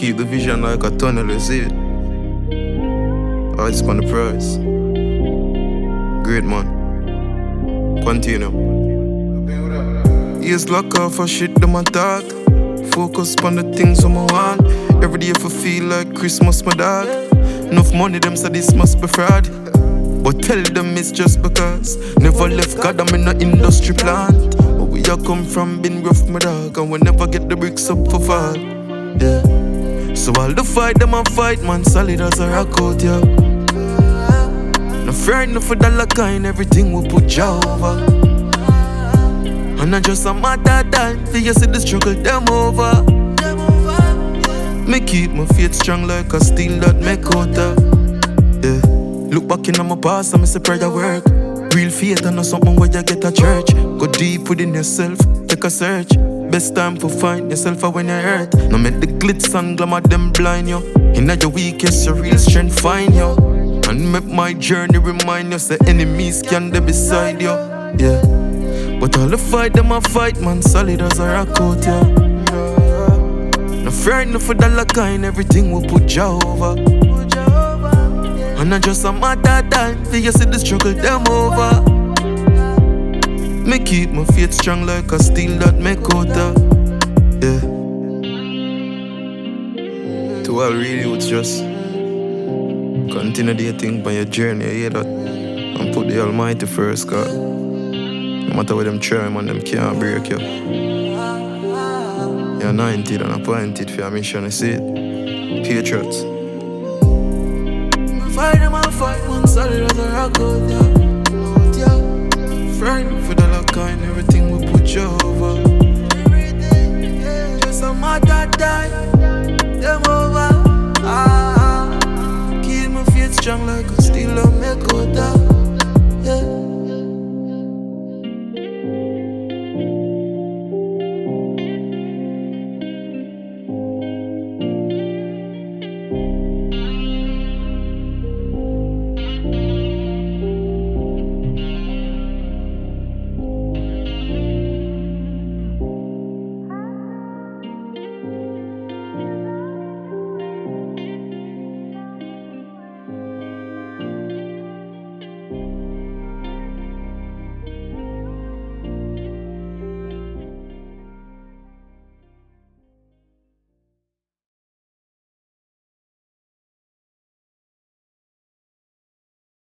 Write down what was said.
keep the vision like a tunnel, you see it. Oh, it's on the price. Great man. Continue. Years lock off for shit them I thought. Focus on the things I want. Every day if I feel like Christmas, my dog. Enough money them say this must be fraud. But tell them it's just because never left God, I'm in an industry plant. But we all come from been rough, my dog. And we never get the bricks up for fall. Yeah. So all the fight them I fight, man, solid as a rock out, yeah. No frightened for dollar kind, everything we put you over. And I just a matter of time for you see the struggle them over. Me keep my faith strong like a steel that make out of. Yeah. Look back in my past and me say prayer work. Real faith and not something where you get a church. Go deep within yourself, take a search. Best time to find yourself when you're hurt. No make the glitz and glamour them blind you. In your weakest, your real strength find you. And make my journey remind you, say enemies can be beside you. Yeah. But all the fight them I fight, man, solid as a rock out, yeah. No frightened for dollar kind, everything we put you over. And I just a matter of time for you see the struggle them over. Me keep my faith strong like a steel that make out of. Yeah. To all real youths, just continue the thing by your journey, you hear that? And put the Almighty first, cause no matter what them try, man, them can't break you. You're anointed and appointed for your mission, you see it? Patriots. Fight them and fight, man, solid as a rock out.